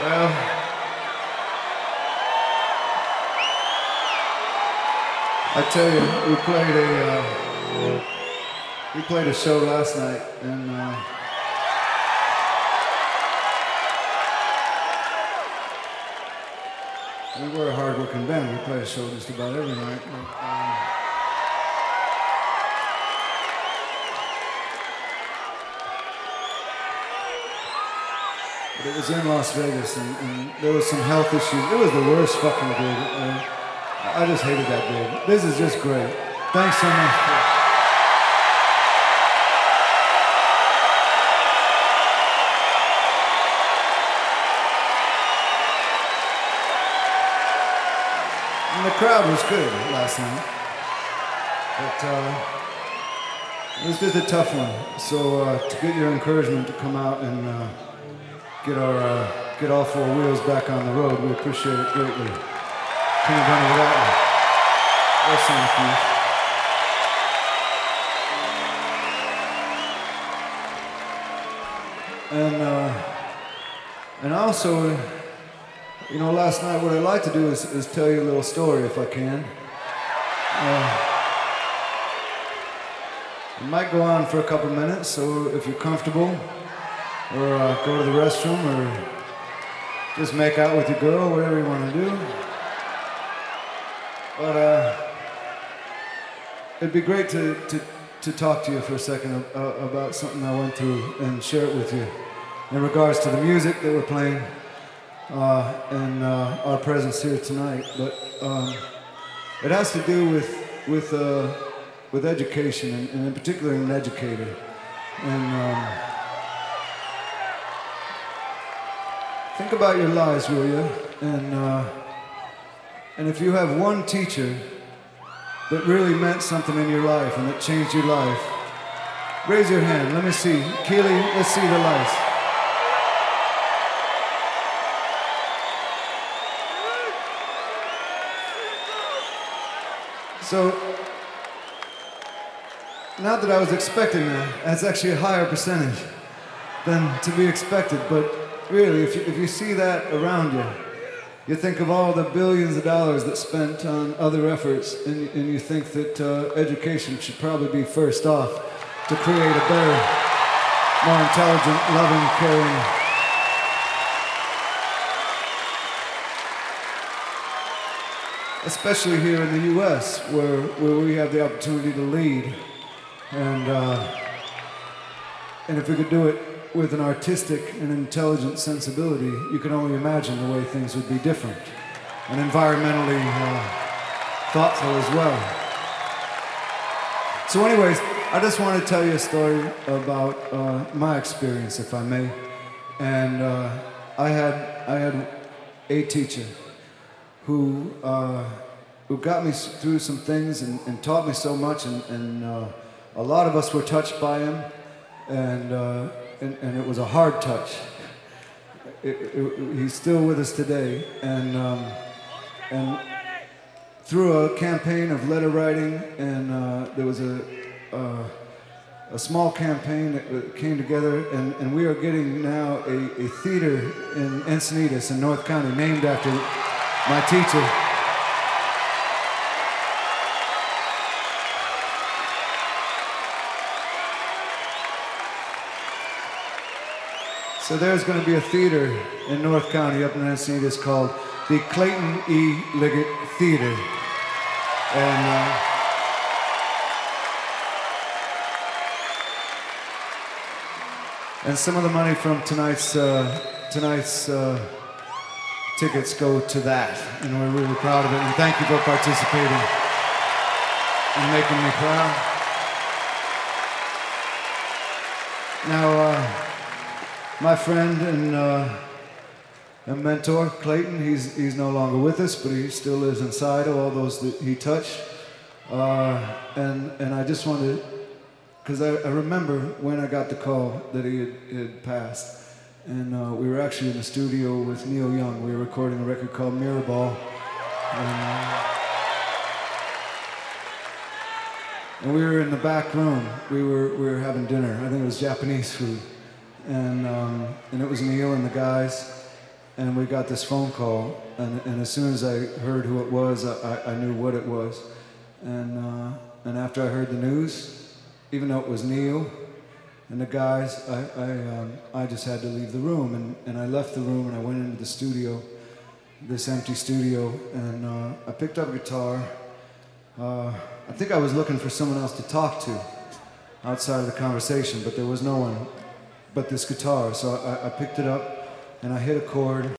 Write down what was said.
Well, I tell you, we played a show last night, and we're a hard-working band. We play a show just about every night. But it was in Las Vegas, and there was some health issues. It was the worst fucking gig. I just hated that gig. This is just great. Thanks so much. And the crowd was good last night. But it was just a tough one. So to get your encouragement to come out and get all four wheels back on the road, we appreciate it greatly. Couldn't have done it without you. And also, you know, last night what I'd like to do is tell you a little story if I can. It might go on for a couple minutes, so if you're comfortable, or go to the restroom, or just make out with your girl, whatever you want to do. But it'd be great to talk to you for a second about something I went through and share it with you in regards to the music that we're playing and our presence here tonight. But it has to do with education, and in particular an educator. And think about your lives, will you? And if you have one teacher that really meant something in your life and that changed your life, raise your hand. Let me see. Keely, let's see the lights. So, not that I was expecting that. That's actually a higher percentage than to be expected, but really, if you see that around you, you think of all the billions of dollars that's spent on other efforts, and you think that education should probably be first off to create a better, more intelligent, loving, caring, especially here in the U.S., where we have the opportunity to lead. And if we could do it with an artistic and intelligent sensibility, you can only imagine the way things would be different and environmentally thoughtful as well. So anyways, I just want to tell you a story about my experience, if I may. And I had a teacher who got me through some things and taught me so much, and a lot of us were touched by him, and it was a hard touch. He's still with us today, and through a campaign of letter writing, and there was a small campaign that came together, and we are getting now a theater in Encinitas in North County named after my teacher. So there's going to be a theater in North County up in Encinitas called the Clayton E. Liggett Theater. And some of the money from tonight's tickets go to that, and we're really proud of it. And thank you for participating and making me proud. Now, my friend and mentor, Clayton, he's no longer with us, but he still lives inside of all those that he touched. And I just wanted, because I remember when I got the call that he had passed. And we were actually in the studio with Neil Young. We were recording a record called Mirrorball. And we were in the back room. We were having dinner. I think it was Japanese food. And it was Neil and the guys. and we got this phone call, and as soon as I heard who it was, I knew what it was. And after I heard the news, even though it was Neil and the guys, I just had to leave the room, and I left the room and I went into the studio, this empty studio, and I picked up a guitar. I think I was looking for someone else to talk to outside of the conversation, but there was no one but this guitar. So I picked it up and I hit a chord.